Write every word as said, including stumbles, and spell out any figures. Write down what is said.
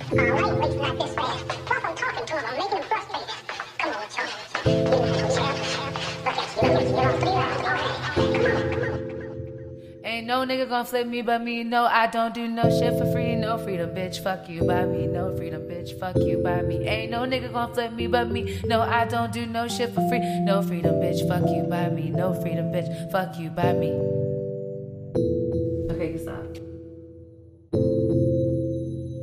Alright, listen like this way. Plus I'm talking to him, I'm making him frustrated. Come on, chump. You know how to chat. Look at you, you're on three rounds already. Come on, come on. Ain't no nigga gon' flip me but me. No, I don't do no shit for free. No freedom, bitch, fuck you by me. No freedom, bitch, fuck you by me. Ain't no nigga gon' flip me but me. No, I don't do no shit for free. No freedom, bitch, fuck you by me. No freedom, bitch, fuck you by me. Okay, you stop.